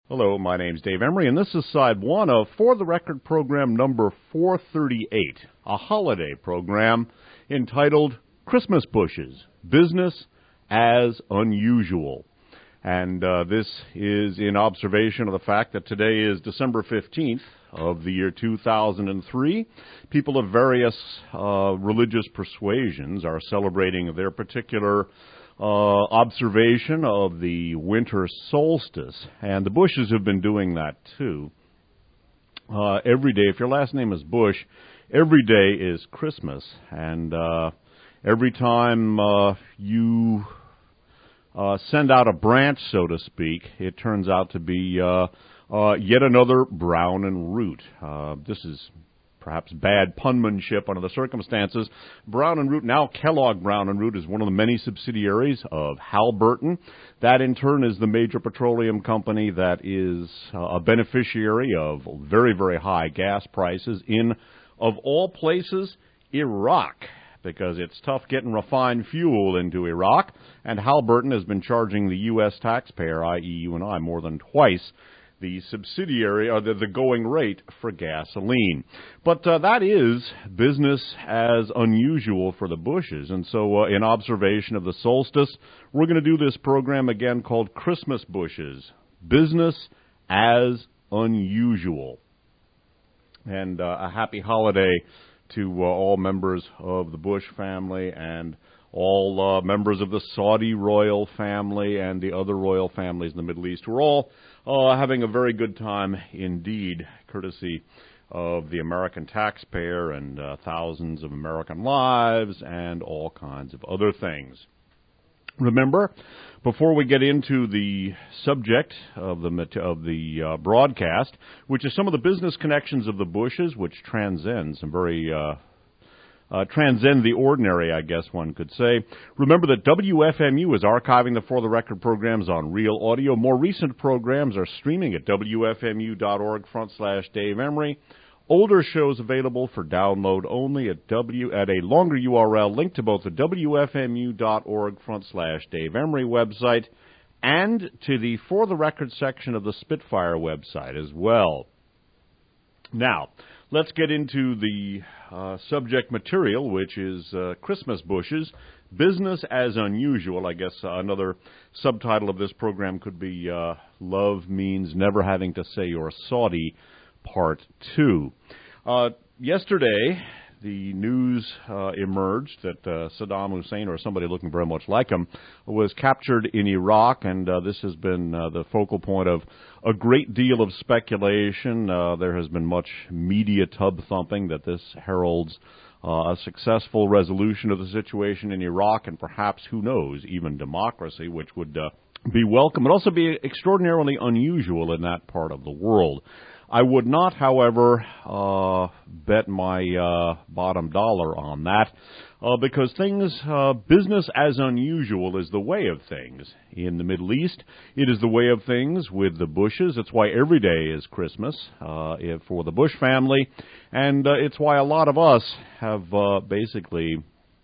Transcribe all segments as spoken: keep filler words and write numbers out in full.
Hello, my name's Dave Emery, and this is side one of For the Record program number four thirty-eight, a holiday program entitled Christmas Bushes, Business as Unusual. And uh, this is in observation of the fact that today is December fifteenth of the year two thousand three. People of various uh, religious persuasions are celebrating their particular Uh, observation of the winter solstice, and the Bushes have been doing that too. Uh, every day, if your last name is Bush, every day is Christmas, and uh, every time uh, you uh, send out a branch, so to speak, it turns out to be uh, uh, yet another Brown and Root. Uh, this is perhaps bad punmanship under the circumstances. Brown and Root, now Kellogg Brown and Root, is one of the many subsidiaries of Halliburton. That, in turn, is the major petroleum company that is uh, a beneficiary of very, very high gas prices in, of all places, Iraq, because it's tough getting refined fuel into Iraq, and Halliburton has been charging the U S taxpayer, that is you and I, more than twice the subsidiary, or the, the going rate for gasoline. But uh, that is business as unusual for the Bushes. And so uh, in observation of the solstice, we're going to do this program again called Christmas Bushes, Business as Unusual. And uh, a happy holiday to uh, all members of the Bush family and all uh, members of the Saudi royal family and the other royal families in the Middle East. We're all uh, having a very good time indeed, courtesy of the American taxpayer and uh, thousands of American lives and all kinds of other things. Remember, before we get into the subject of the of the uh, broadcast, which is some of the business connections of the Bushes, which transcend some very uh, Uh, transcend the ordinary, I guess one could say. Remember that W F M U is archiving the For the Record programs on Real Audio. More recent programs are streaming at W F M U dot org front slash Dave Emery. Older shows available for download only at W at a longer U R L linked to both the W F M U dot org front slash Dave Emery website and to the For the Record section of the Spitfire website as well. Now, let's get into the uh, subject material, which is uh, Christmas Bushes, Business as Unusual. I guess uh, another subtitle of this program could be uh, Love Means Never Having to Say You're Saudi, Part two. Uh, yesterday, the news uh, emerged that uh, Saddam Hussein, or somebody looking very much like him, was captured in Iraq, and uh, this has been uh, the focal point of a great deal of speculation. Uh, there has been much media tub-thumping that this heralds uh, a successful resolution of the situation in Iraq, and perhaps, who knows, even democracy, which would uh, be welcome, but also be extraordinarily unusual in that part of the world. I would not, however, uh, bet my uh, bottom dollar on that, uh, because things, uh, business as unusual is the way of things in the Middle East. It is the way of things with the Bushes. It's why every day is Christmas uh, for the Bush family, and uh, it's why a lot of us have uh, basically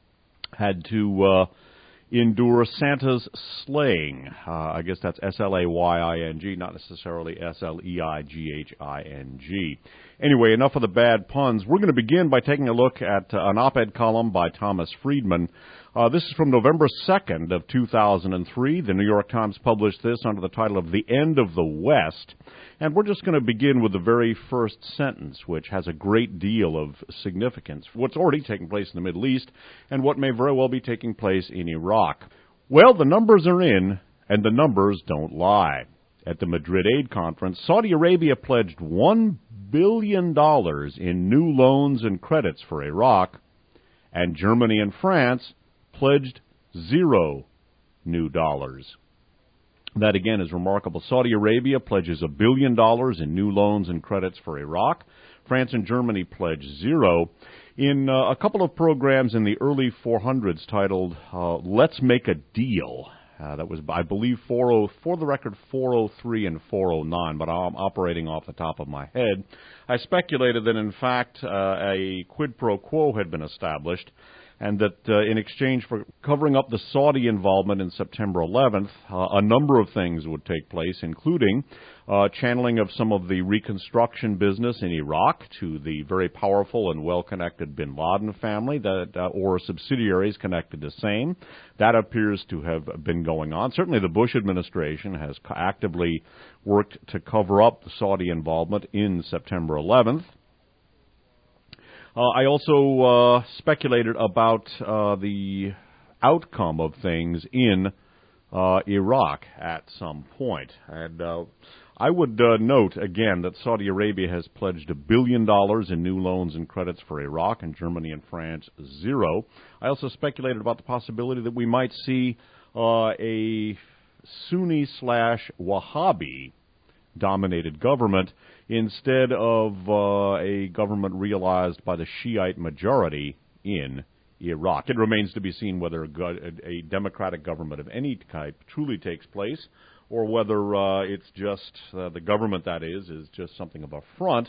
had to uh, endure Santa's slaying. Uh, I guess that's S L A Y I N G, not necessarily S L E I G H I N G. Anyway, enough of the bad puns. We're going to begin by taking a look at uh, an op-ed column by Thomas Friedman. Uh, this is from November second of two thousand three. The New York Times published this under the title of The End of the West. And we're just going to begin with the very first sentence, which has a great deal of significance for what's already taking place in the Middle East and what may very well be taking place in Iraq. Well, the numbers are in, and the numbers don't lie. At the Madrid Aid Conference, Saudi Arabia pledged one billion dollars in new loans and credits for Iraq, and Germany and France pledged zero new dollars. That, again, is remarkable. Saudi Arabia pledges a billion dollars in new loans and credits for Iraq. France and Germany pledge zero. In uh, a couple of programs in the early four hundreds titled uh, Let's Make a Deal, uh, that was, I believe, four oh, for the record, four oh three and four oh nine, but I'm operating off the top of my head. I speculated that, in fact, uh, a quid pro quo had been established, and that uh, in exchange for covering up the Saudi involvement in September eleventh, uh, a number of things would take place, including uh, channeling of some of the reconstruction business in Iraq to the very powerful and well-connected bin Laden family, that uh, or subsidiaries connected to same. That appears to have been going on. Certainly the Bush administration has actively worked to cover up the Saudi involvement in September eleventh. Uh, I also uh, speculated about uh, the outcome of things in uh, Iraq at some point. And uh, I would uh, note, again, that Saudi Arabia has pledged a billion dollars in new loans and credits for Iraq, and Germany and France, zero. I also speculated about the possibility that we might see uh, a Sunni slash Wahhabi dominated government instead of uh, a government realized by the Shiite majority in Iraq. It remains to be seen whether a, go- a democratic government of any type truly takes place, or whether uh, it's just uh, the government, that is, is just something of a front.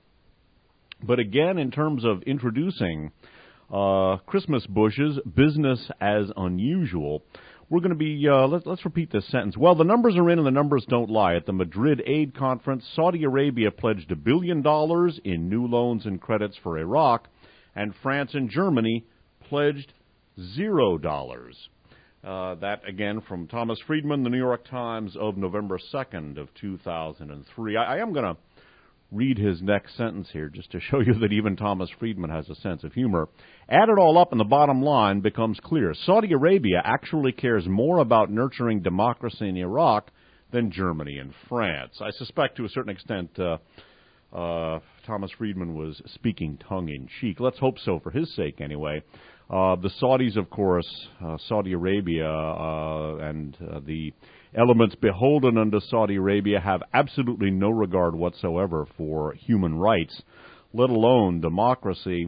But again, in terms of introducing uh, Christmas bushes, business as unusual, we're going to be, uh, let, let's repeat this sentence. Well, the numbers are in and the numbers don't lie. At the Madrid Aid Conference, Saudi Arabia pledged a billion dollars in new loans and credits for Iraq, and France and Germany pledged zero dollars. Uh, that, again, from Thomas Friedman, the New York Times of November second of two thousand three. I, I am going to read his next sentence here just to show you that even Thomas Friedman has a sense of humor. Add it all up and the bottom line becomes clear. Saudi Arabia actually cares more about nurturing democracy in Iraq than Germany and France. I suspect to a certain extent uh, uh, Thomas Friedman was speaking tongue-in-cheek. Let's hope so, for his sake anyway. Uh, the Saudis, of course, uh, Saudi Arabia uh, and uh, the elements beholden unto Saudi Arabia have absolutely no regard whatsoever for human rights, let alone democracy.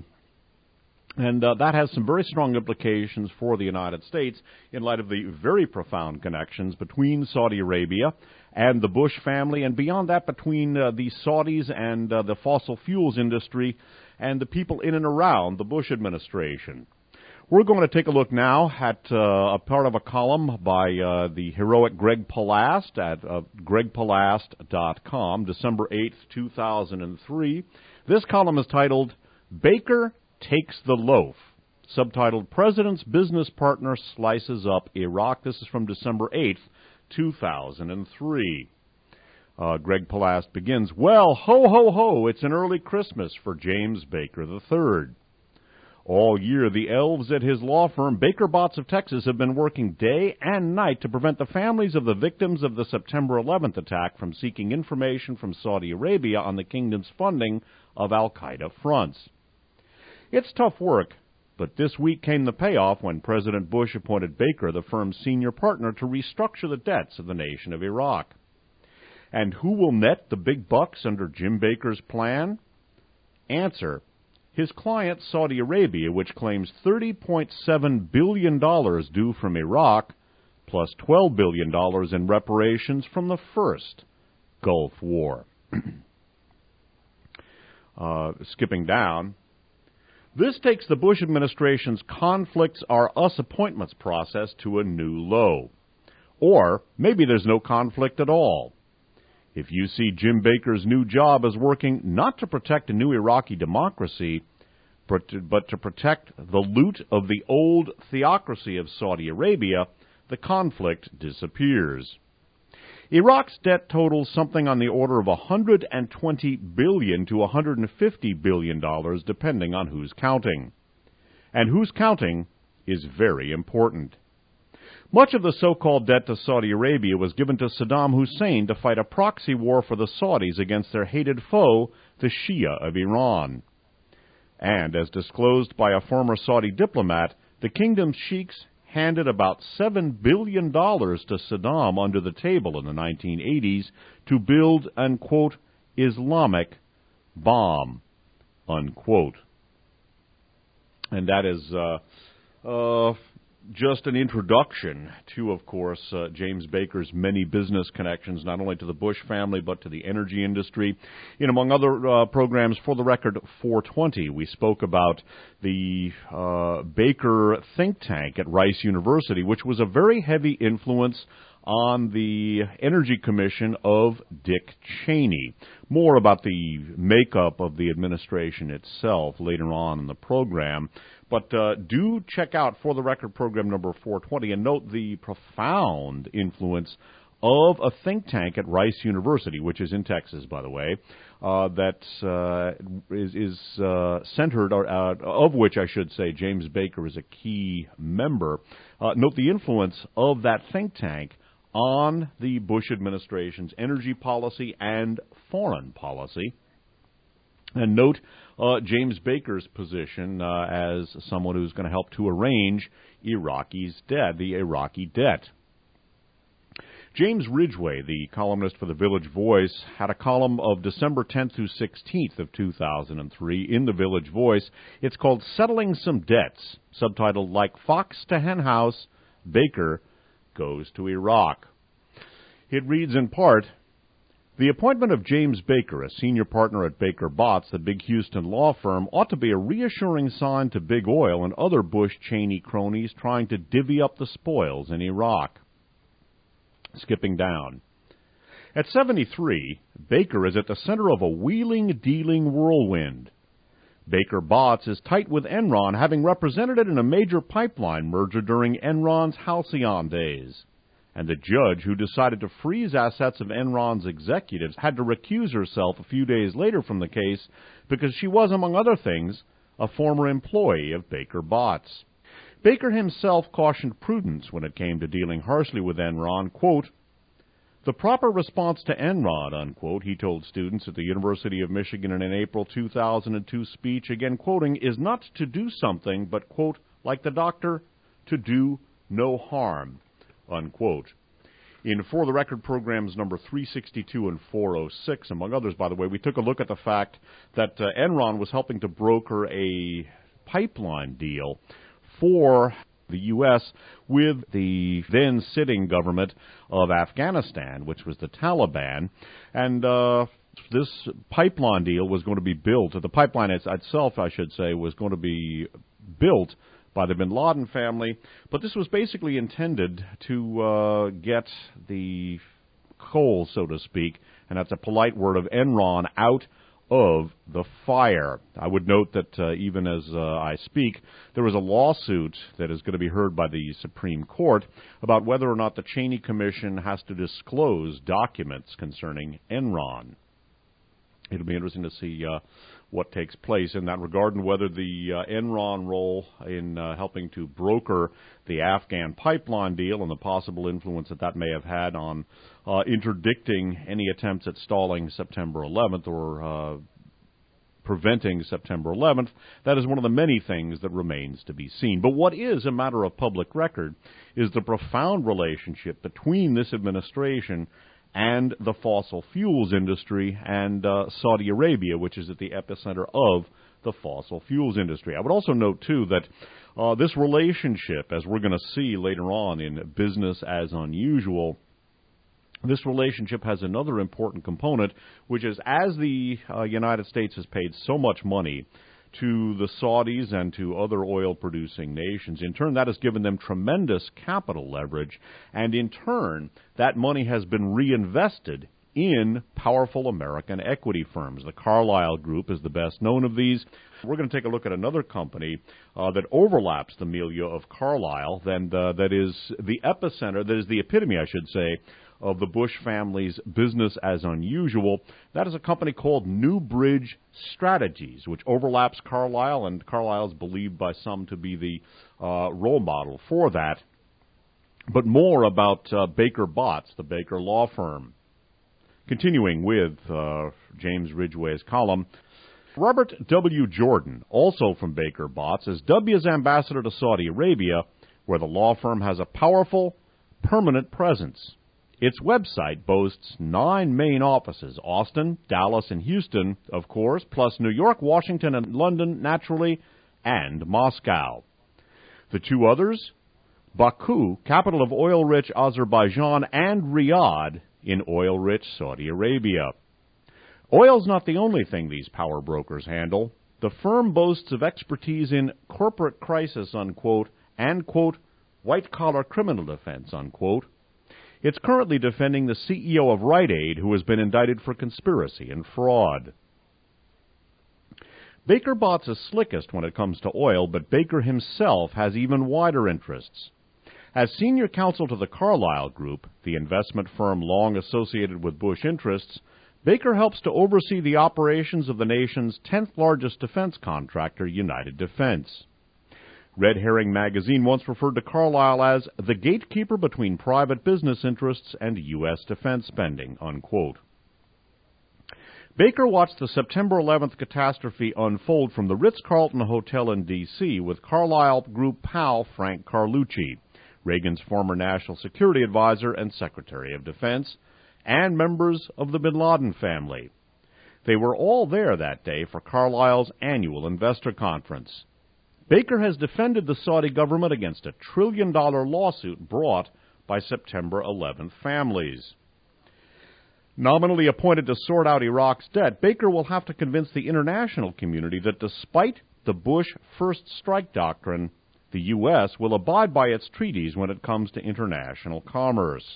And uh, that has some very strong implications for the United States in light of the very profound connections between Saudi Arabia and the Bush family, and beyond that between uh, the Saudis and uh, the fossil fuels industry and the people in and around the Bush administration. We're going to take a look now at uh, a part of a column by uh, the heroic Greg Palast at uh, greg palast dot com, December eighth, two thousand three. This column is titled, Baker Takes the Loaf, subtitled, President's Business Partner Slices Up Iraq. This is from December eighth, two thousand three. Uh, Greg Palast begins, well, ho, ho, ho, it's an early Christmas for James Baker the third. All year, the elves at his law firm, Baker Botts of Texas, have been working day and night to prevent the families of the victims of the September eleventh attack from seeking information from Saudi Arabia on the kingdom's funding of al-Qaeda fronts. It's tough work, but this week came the payoff when President Bush appointed Baker, the firm's senior partner, to restructure the debts of the nation of Iraq. And who will net the big bucks under Jim Baker's plan? Answer: his client, Saudi Arabia, which claims thirty point seven billion dollars due from Iraq, plus twelve billion dollars in reparations from the first Gulf War. uh, skipping down, this takes the Bush administration's conflicts are us appointments process to a new low. Or maybe there's no conflict at all. If you see Jim Baker's new job as working not to protect a new Iraqi democracy, but to, but to protect the loot of the old theocracy of Saudi Arabia, the conflict disappears. Iraq's debt totals something on the order of one hundred twenty billion dollars to one hundred fifty billion dollars, depending on who's counting. And who's counting is very important. Much of the so-called debt to Saudi Arabia was given to Saddam Hussein to fight a proxy war for the Saudis against their hated foe, the Shia of Iran. And, as disclosed by a former Saudi diplomat, the kingdom's sheiks handed about seven billion dollars to Saddam under the table in the nineteen eighties to build an, quote, Islamic bomb, unquote. And that is uh, uh, just an introduction to, of course, uh, James Baker's many business connections, not only to the Bush family, but to the energy industry. In, among other uh, programs, For the Record four twenty, we spoke about the uh, Baker think tank at Rice University, which was a very heavy influence on the Energy Commission of Dick Cheney. More about the makeup of the administration itself later on in the program. But uh, do check out For the Record program number four twenty and note the profound influence of a think tank at Rice University, which is in Texas, by the way, uh, that uh, is, is uh, centered, or, uh, of which I should say James Baker is a key member. Uh, note the influence of that think tank on the Bush administration's energy policy and foreign policy. And note uh, James Baker's position uh, as someone who's going to help to arrange Iraqi's debt, the Iraqi debt. James Ridgway, the columnist for the Village Voice, had a column of December tenth through sixteenth of two thousand three in the Village Voice. It's called Settling Some Debts, subtitled Like Fox to Henhouse, Baker Goes to Iraq. It reads in part, the appointment of James Baker, a senior partner at Baker Botts, the big Houston law firm, ought to be a reassuring sign to Big Oil and other Bush-Cheney cronies trying to divvy up the spoils in Iraq. Skipping down. At seventy-three, Baker is at the center of a wheeling, dealing whirlwind. Baker Botts is tight with Enron, having represented it in a major pipeline merger during Enron's halcyon days. And the judge who decided to freeze assets of Enron's executives had to recuse herself a few days later from the case because she was, among other things, a former employee of Baker Botts. Baker himself cautioned prudence when it came to dealing harshly with Enron, quote, the proper response to Enron, unquote, he told students at the University of Michigan in an April two thousand two speech, again quoting, is not to do something, but, quote, like the doctor, to do no harm, unquote. In For the Record programs number three sixty-two and four oh six, among others, by the way, we took a look at the fact that uh, Enron was helping to broker a pipeline deal for the U S with the then-sitting government of Afghanistan, which was the Taliban. And uh, this pipeline deal was going to be built, the pipeline itself, I should say, was going to be built by the bin Laden family, but this was basically intended to uh, get the coal, so to speak, and that's a polite word of Enron, out of the fire. I would note that uh, even as uh, I speak, there was a lawsuit that is going to be heard by the Supreme Court about whether or not the Cheney Commission has to disclose documents concerning Enron. It'll be interesting to see uh, what takes place in that regard and whether the uh, Enron role in uh, helping to broker the Afghan pipeline deal and the possible influence that that may have had on uh, interdicting any attempts at stalling September eleventh or uh, preventing September eleventh, that is one of the many things that remains to be seen. But what is a matter of public record is the profound relationship between this administration and the fossil fuels industry and uh, Saudi Arabia, which is at the epicenter of the fossil fuels industry. I would also note, too, that uh, this relationship, as we're going to see later on in Business as Unusual, this relationship has another important component, which is as the uh, United States has paid so much money to the Saudis and to other oil-producing nations, in turn, that has given them tremendous capital leverage, and in turn, that money has been reinvested in powerful American equity firms. The Carlyle Group is the best known of these. We're going to take a look at another company uh, that overlaps the milieu of Carlyle, and uh, that is the epicenter, that is the epitome, I should say, of the Bush family's Business as Unusual. That is a company called Newbridge Strategies, which overlaps Carlyle, and Carlyle is believed by some to be the uh, role model for that. But more about uh, Baker Botts, the Baker law firm. Continuing with uh, James Ridgway's column, Robert W. Jordan, also from Baker Botts, is W's ambassador to Saudi Arabia, where the law firm has a powerful, permanent presence. Its website boasts nine main offices, Austin, Dallas, and Houston, of course, plus New York, Washington, and London, naturally, and Moscow. The two others, Baku, capital of oil-rich Azerbaijan, and Riyadh in oil-rich Saudi Arabia. Oil's not the only thing these power brokers handle. The firm boasts of expertise in corporate crisis, unquote, and, quote, white-collar criminal defense, unquote. It's currently defending the C E O of Rite Aid, who has been indicted for conspiracy and fraud. Baker Botts is slickest when it comes to oil, but Baker himself has even wider interests. As senior counsel to the Carlyle Group, the investment firm long associated with Bush interests, Baker helps to oversee the operations of the nation's tenth largest defense contractor, United Defense. Red Herring magazine once referred to Carlyle as the gatekeeper between private business interests and U S defense spending, unquote. Baker watched the September eleventh catastrophe unfold from the Ritz-Carlton Hotel in D C with Carlyle Group pal Frank Carlucci, Reagan's former national security advisor and Secretary of Defense, and members of the bin Laden family. They were all there that day for Carlyle's annual investor conference. Baker has defended the Saudi government against a trillion-dollar lawsuit brought by September eleventh families. Nominally appointed to sort out Iraq's debt, Baker will have to convince the international community that despite the Bush first strike doctrine, the U S will abide by its treaties when it comes to international commerce.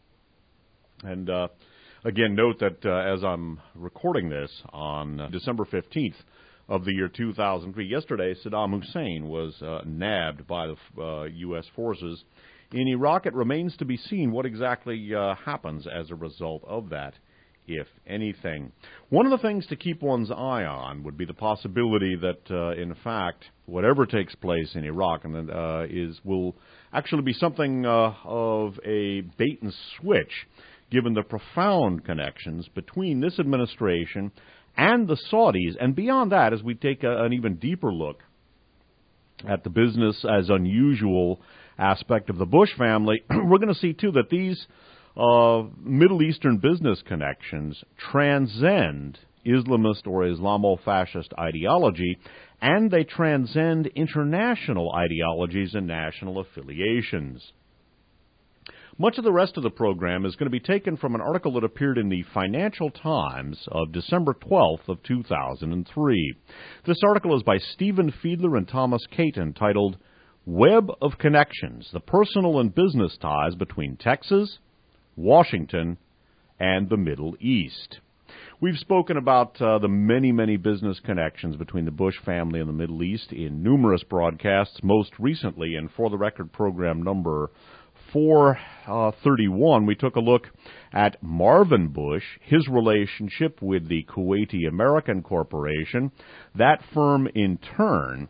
And uh, again, note that uh, as I'm recording this on December fifteenth of the year two thousand three, yesterday Saddam Hussein was uh, nabbed by the uh, U S forces in Iraq. It remains to be seen what exactly uh, happens as a result of that, if anything. One of the things to keep one's eye on would be the possibility that, uh, in fact, whatever takes place in Iraq and uh, is will actually be something uh, of a bait and switch, given the profound connections between this administration and the Saudis. And beyond that, as we take a, an even deeper look at the business as unusual aspect of the Bush family, we're going to see, too, that these uh, Middle Eastern business connections transcend Islamist or Islamo-fascist ideology, and they transcend international ideologies and national affiliations. Much of the rest of the program is going to be taken from an article that appeared in the Financial Times of December twelfth of two thousand three. This article is by Stephen Fiedler and Thomas Caton, titled Web of Connections, the Personal and Business Ties Between Texas, Washington, and the Middle East. We've spoken about uh, the many, many business connections between the Bush family and the Middle East in numerous broadcasts, most recently in For the Record program number four thirty-one, we took a look at Marvin Bush, his relationship with the Kuwaiti American Corporation. That firm, in turn,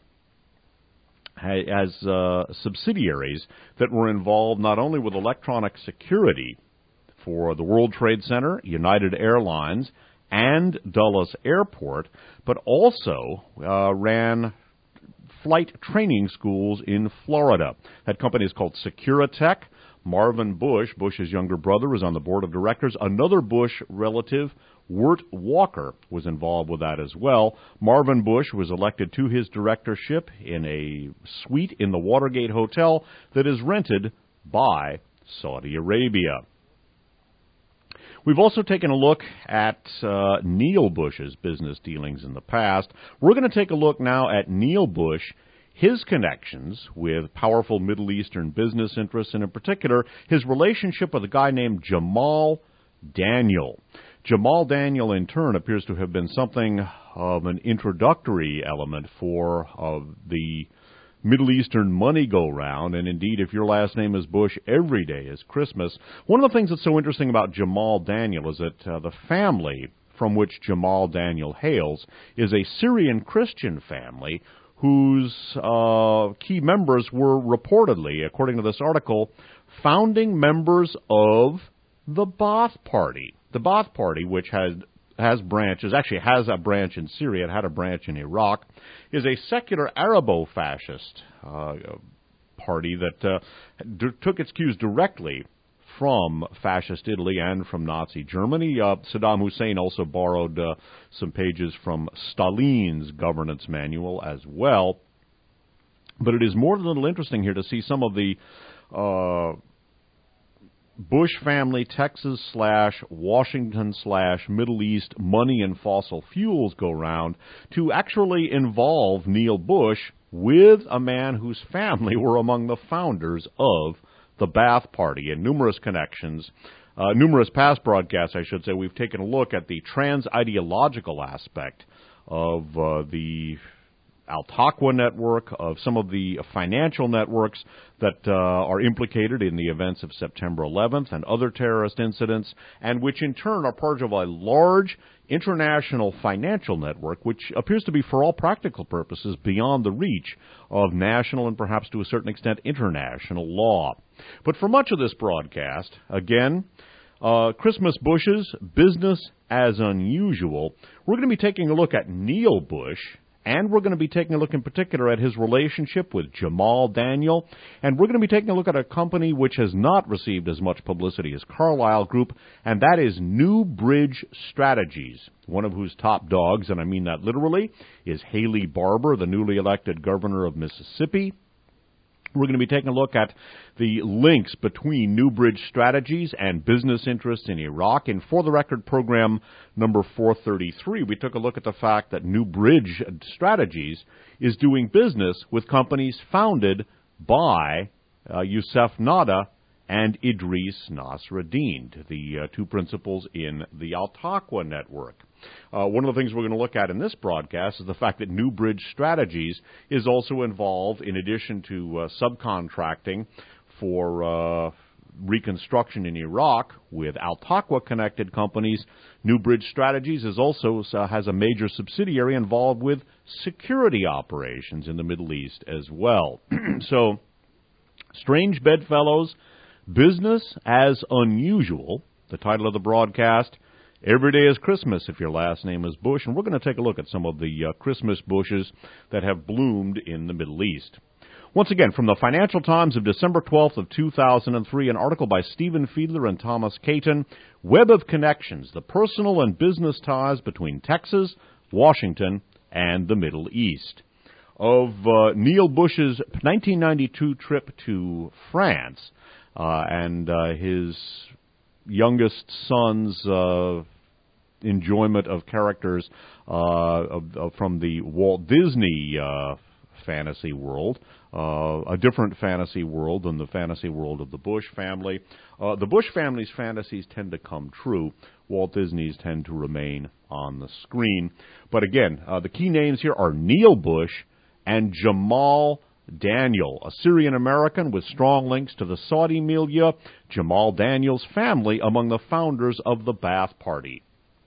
has uh, subsidiaries that were involved not only with electronic security for the World Trade Center, United Airlines, and Dulles Airport, but also uh, ran flight training schools in Florida. That company is called Securitech. Marvin Bush, Bush's younger brother, is on the board of directors. Another Bush relative, Wirt Walker, was involved with that as well. Marvin Bush was elected to his directorship in a suite in the Watergate Hotel that is rented by Saudi Arabia. We've also taken a look at uh, Neil Bush's business dealings in the past. We're going to take a look now at Neil Bush, his connections with powerful Middle Eastern business interests, and in particular, his relationship with a guy named Jamal Daniel. Jamal Daniel, in turn, appears to have been something of an introductory element for uh, the Middle Eastern money go-round, and indeed, if your last name is Bush, every day is Christmas. One of the things that's so interesting about Jamal Daniel is that uh, the family from which Jamal Daniel hails is a Syrian Christian family whose uh, key members were reportedly, according to this article, founding members of the Ba'ath Party. The Ba'ath Party, which has has branches, actually has a branch in Syria, it had a branch in Iraq, is a secular Arabo-fascist uh, party that uh, d- took its cues directly from fascist Italy and from Nazi Germany. Uh, Saddam Hussein also borrowed uh, some pages from Stalin's governance manual as well. But it is more than a little interesting here to see some of the uh, Bush family Texas slash Washington slash Middle East money and fossil fuels go round to actually involve Neil Bush with a man whose family were among the founders of the Ba'ath Party, and numerous connections. Uh, numerous past broadcasts, I should say, we've taken a look at the trans-ideological aspect of uh, the Al-Taqwa network, of some of the financial networks that uh, are implicated in the events of September eleventh and other terrorist incidents, and which in turn are part of a large international financial network which appears to be, for all practical purposes, beyond the reach of national and perhaps to a certain extent international law. But for much of this broadcast, again, uh, Christmas Bushes, business as unusual, we're going to be taking a look at Neil Bush, and we're going to be taking a look in particular at his relationship with Jamal Daniel, and we're going to be taking a look at a company which has not received as much publicity as Carlyle Group, and that is New Bridge Strategies, one of whose top dogs, and I mean that literally, is Haley Barbour, the newly elected governor of Mississippi. We're going to be taking a look at the links between New Bridge Strategies and business interests in Iraq. And for the record, program number four thirty-three, we took a look at the fact that New Bridge Strategies is doing business with companies founded by uh, Youssef Nada and Idris Nasreddin, the uh, two principals in the Al-Taqwa network. Uh, one of the things we're going to look at in this broadcast is the fact that New Bridge Strategies is also involved, in addition to uh, subcontracting for uh, reconstruction in Iraq with Al-Taqwa-connected companies. New Bridge Strategies is also uh, has a major subsidiary involved with security operations in the Middle East as well. So, strange bedfellows, business as unusual, the title of the broadcast. Every day is Christmas if your last name is Bush, and we're going to take a look at some of the uh, Christmas bushes that have bloomed in the Middle East. Once again, from the Financial Times of December twelfth of two thousand three, an article by Stephen Fiedler and Thomas Caton, Web of Connections, the personal and business ties between Texas, Washington, and the Middle East. Of uh, Neil Bush's nineteen ninety-two trip to France uh, and uh, his youngest son's uh, enjoyment of characters uh, of, of, from the Walt Disney uh, fantasy world, uh, a different fantasy world than the fantasy world of the Bush family. Uh, the Bush family's fantasies tend to come true. Walt Disney's tend to remain on the screen. But again, uh, the key names here are Neil Bush and Jamal Daniel, a Syrian-American with strong links to the Saudi milieu, Jamal Daniel's family among the founders of the Ba'ath Party.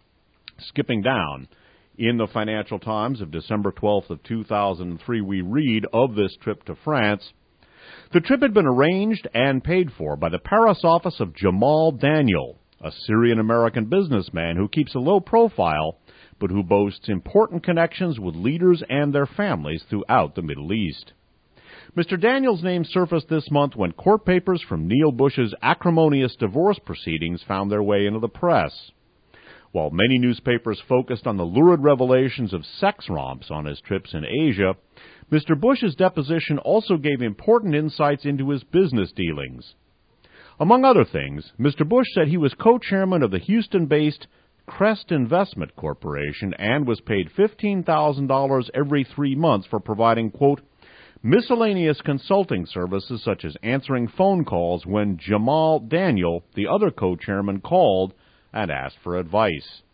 Skipping down, in the Financial Times of December twelfth of two thousand three, we read of this trip to France. The trip had been arranged and paid for by the Paris office of Jamal Daniel, a Syrian-American businessman who keeps a low profile, but who boasts important connections with leaders and their families throughout the Middle East. Mister Daniels' name surfaced this month when court papers from Neil Bush's acrimonious divorce proceedings found their way into the press. While many newspapers focused on the lurid revelations of sex romps on his trips in Asia, Mister Bush's deposition also gave important insights into his business dealings. Among other things, Mister Bush said he was co-chairman of the Houston-based Crest Investment Corporation and was paid fifteen thousand dollars every three months for providing, quote, miscellaneous consulting services such as answering phone calls when Jamal Daniel, the other co-chairman, called and asked for advice.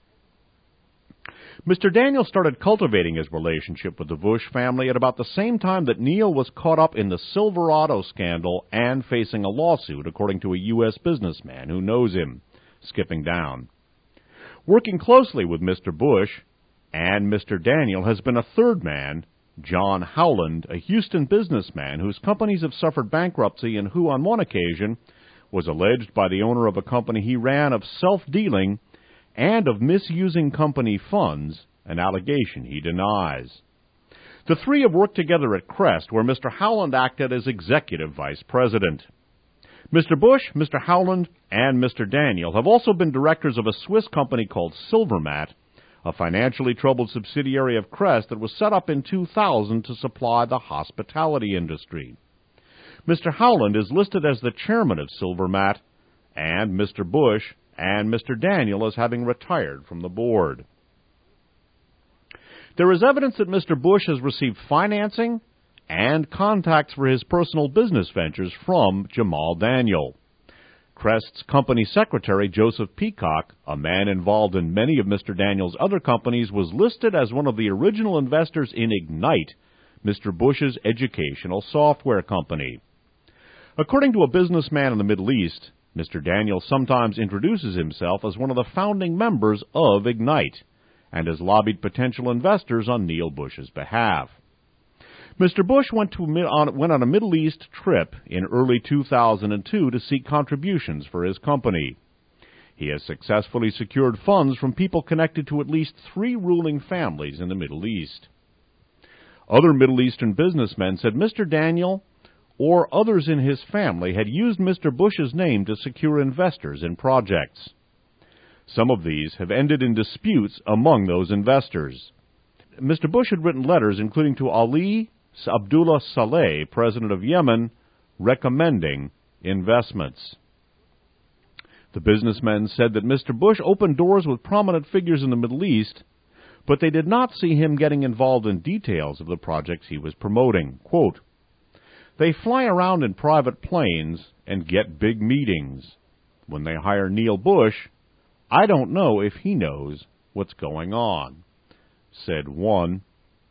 Mister Daniel started cultivating his relationship with the Bush family at about the same time that Neil was caught up in the Silverado scandal and facing a lawsuit, according to a U S businessman who knows him. Skipping down. Working closely with Mister Bush and Mister Daniel has been a third man, John Howland, a Houston businessman whose companies have suffered bankruptcy and who, on one occasion, was alleged by the owner of a company he ran of self-dealing and of misusing company funds, an allegation he denies. The three have worked together at Crest, where Mister Howland acted as executive vice president. Mister Bush, Mister Howland, and Mister Daniel have also been directors of a Swiss company called Silvermat, a financially troubled subsidiary of Crest that was set up in two thousand to supply the hospitality industry. Mister Howland is listed as the chairman of Silvermat, and Mister Bush and Mister Daniel as having retired from the board. There is evidence that Mister Bush has received financing and contacts for his personal business ventures from Jamal Daniel. Crest's company secretary, Joseph Peacock, a man involved in many of Mister Daniel's other companies, was listed as one of the original investors in Ignite, Mister Bush's educational software company. According to a businessman in the Middle East, Mister Daniel sometimes introduces himself as one of the founding members of Ignite and has lobbied potential investors on Neil Bush's behalf. Mister Bush went, to, on, went on a Middle East trip in early two thousand two to seek contributions for his company. He has successfully secured funds from people connected to at least three ruling families in the Middle East. Other Middle Eastern businessmen said Mister Daniel or others in his family had used Mister Bush's name to secure investors in projects. Some of these have ended in disputes among those investors. Mister Bush had written letters, including to Ali Abdullah Saleh, president of Yemen, recommending investments. The businessmen said that Mister Bush opened doors with prominent figures in the Middle East, but they did not see him getting involved in details of the projects he was promoting. Quote, "They fly around in private planes and get big meetings. When they hire Neil Bush, I don't know if he knows what's going on," said one.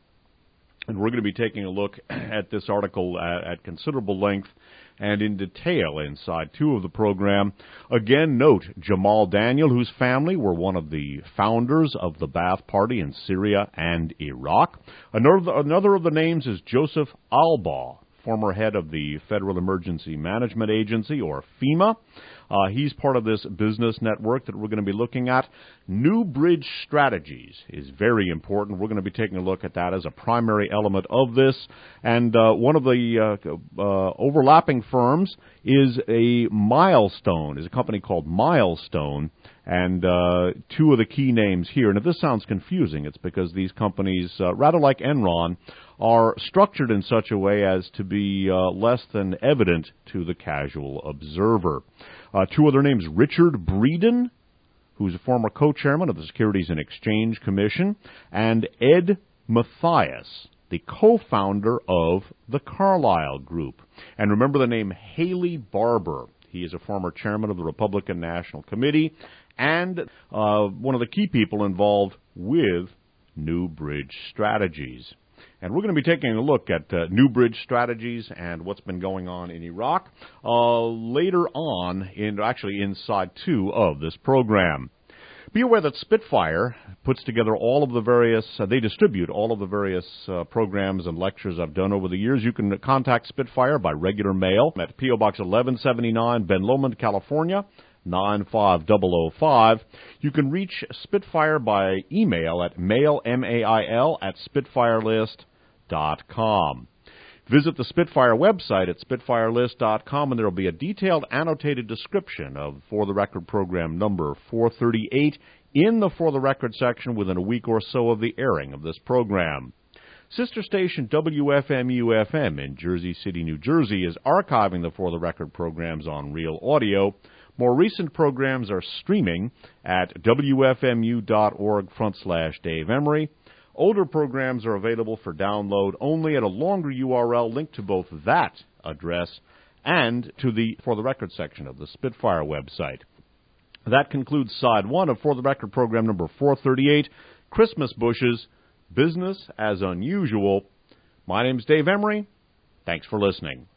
And we're going to be taking a look at this article at, at considerable length and in detail inside two of the program. Again, note Jamal Daniel, whose family were one of the founders of the Ba'ath Party in Syria and Iraq. Another, another of the names is Joseph Albaugh, former head of the Federal Emergency Management Agency, or FEMA. Uh, he's part of this business network that we're going to be looking at. New Bridge Strategies is very important. We're going to be taking a look at that as a primary element of this. And uh, one of the uh, uh, overlapping firms is a Milestone, is a company called Milestone. And uh, two of the key names here, and if this sounds confusing, it's because these companies, uh, rather like Enron, are structured in such a way as to be uh, less than evident to the casual observer. Uh, two other names, Richard Breeden, who's a former co-chairman of the Securities and Exchange Commission, and Ed Mathias, the co-founder of the Carlyle Group. And remember the name Haley Barbour. He is a former chairman of the Republican National Committee and uh, one of the key people involved with New Bridge Strategies. And we're going to be taking a look at uh, New Bridge Strategies and what's been going on in Iraq uh, later on, in actually inside two of this program. Be aware that Spitfire puts together all of the various, uh, they distribute all of the various uh, programs and lectures I've done over the years. You can contact Spitfire by regular mail at P O Box eleven seventy-nine, Ben Lomond, California, nine five zero zero five. You can reach Spitfire by email at mail, M A I L, at spitfirelist dot com. Visit the Spitfire website at spitfirelist dot com, and there will be a detailed annotated description of For the Record program number four thirty-eight in the For the Record section within a week or so of the airing of this program. Sister station W F M U F M in Jersey City, New Jersey is archiving the For the Record programs on Real Audio. More recent programs are streaming at W F M U dot org front slash Dave Emery. Older programs are available for download only at a longer U R L linked to both that address and to the For the Record section of the Spitfire website. That concludes side one of For the Record program number four thirty-eight, Christmas Bushes, Business as Unusual. My name's Dave Emery. Thanks for listening.